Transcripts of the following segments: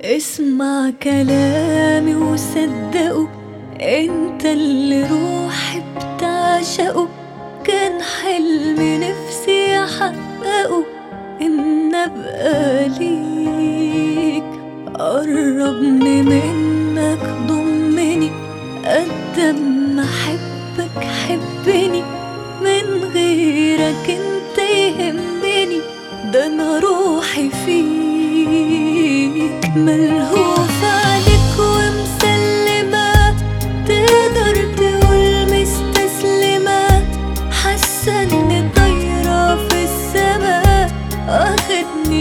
اسمع كلامي وصدقه، انت اللي روحي بتعشقه. كان حلمي نفسي احققه، ان ابقى ليك. قربني منك ضمني، قد ما احبك حبني. من غيرك انت يهمني، ده انا روحي فيك. ملهوفة عليك ومسلمة، تقدر تقول مستسلمة. حاسة اني طايرة في السما، واخدني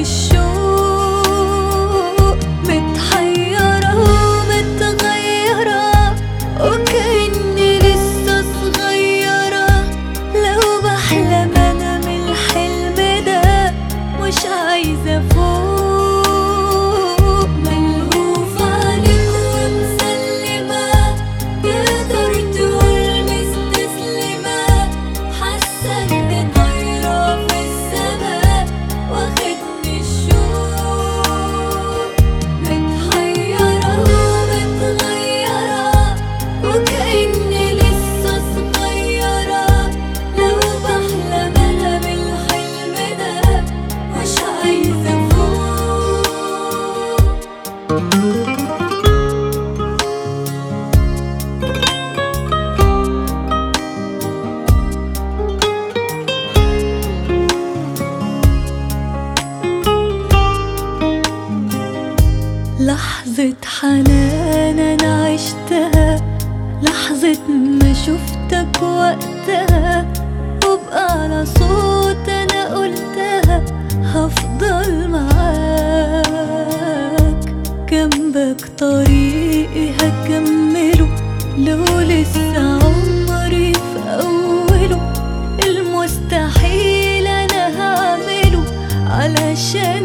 الشوق. متحيرة ومتغيرة، وكأني لسه صغيرة. لو بحلم انا من الحلم ده، مش عايزة فوق. ملهوفة عليك ومسلمة، تقدر تقول مستسلمة. حاسة اني طايرة في السما، واخدني الشوق. متحيرة ومتغيرة، وكأني لسه صغيرة. لو بحلم انا بالحلم ده، مش عايزة فوق. لحظة حنان أنا عشتها، لحظة ما شفتك وقتها. وبقى على صوت أنا قلتها، هفضل معاك جنبك. طريقي هكمله، لو لسه عمري في أوله. المستحيل أنا هعمله علشان